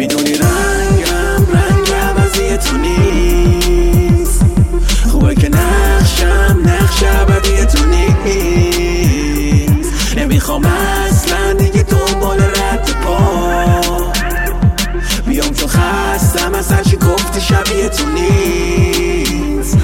میدونی رنگ عوضی تو نیست، خوبه که نقش ابدی تو نیست. نمیخوام اصلا دیگه دنبال رد پا بیام، چون خستم از هرچی گفتی شبیه تو نیست.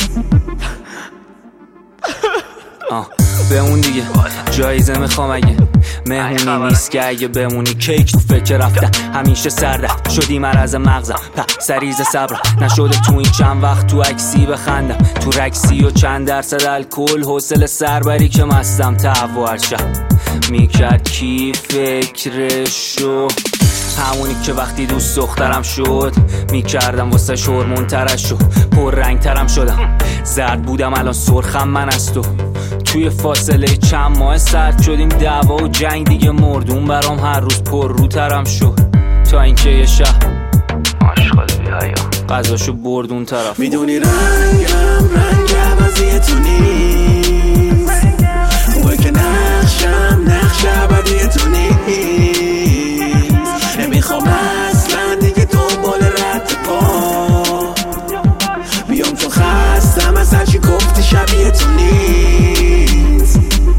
بمون دیگه، جایزه میخوام اگه مهمونی نیست که اگه بمونی. کیک تو فکر رفتن همیشه سرده شدی مرز مغزم، سریز صبر نشده تو این چند وقت تو عکسی بخندم، تو رکسی و چند درصد الکل حوصله سربری که مستم تهوع هر شب میکرد کی فکرشو، همونی که وقتی دوست دخترم شد میکردم واسه هورمون ترش شد، پر رنگ ترم شدم، زرد بودم الان سرخم من از تو. توی فاصله چند ماه سرد شدیم، دعوا و جنگ دیگه مردون برام هر روز پر رو ترم شد، تا اینکه یه شب عاشق بیایا قضاشو بردون طرف. میدونی رنگ عوضی تو نیست، خوبه که نقش ابدی تو نیست. نمیخوام اصلا دیگه دنبال رد پا بیام، چون خستم از هرچی گفتی شبیه تو نیست.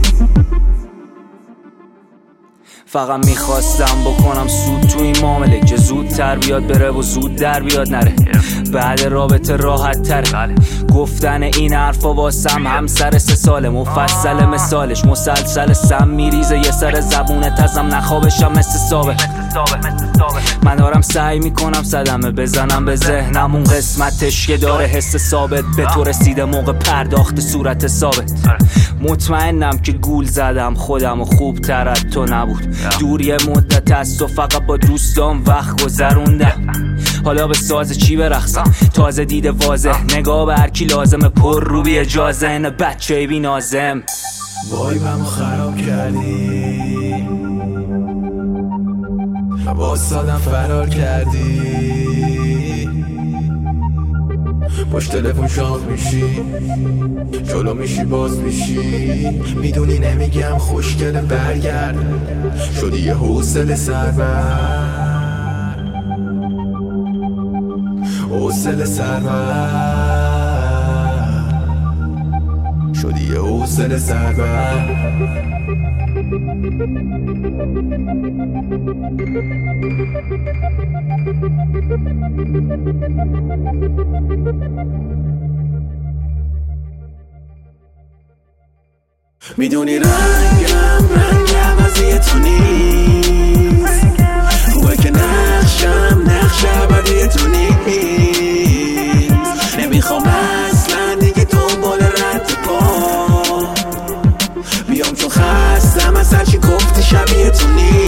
فقط میخواستم بکنم سود تو این معامله که زودتر بیاد بره و زود در بیاد نره، بعد رابطه راحت تره. گفتن این حرفا واسم همسر 3 ساله، مفصل مثالش مسلسل سم میریزه یه سر زبونت ازم نخوابشم مثل صابه. من دارم سعی میکنم صدمه بزنم به ذهنم، اون قسمتش که داره حس ثابت به تو رسیده موقع پرداخت صورت ثابت. مطمئنم که گول زدم خودم و خوب تر از تو نبود، دور یه مدت از تو فقط با دوستام وقت گذروندم. حالا به ساز چی برقصم؟ تازه دیده واضح نگاه به هرکی لازمه، پر رو بی اجازه اینه بچه بی نازم. وایبمو خراب کردی، واسادم فرار کردی، پشت تلفن شاخ میشی، جلو میشی باز میشی. میدونی نمیگم خوشگله برگرد، شدی یه حوصله سربر، حوصله سربر، شدی یه حوصله سربر. میدونی رنگ عوضی تو نیست، خوبه که نقش ابدی تو نیست. نمیخوام اصلا دیگه دنبال رد پا بیام، چون خستم از هرچی گفتی شبیه تو نیست.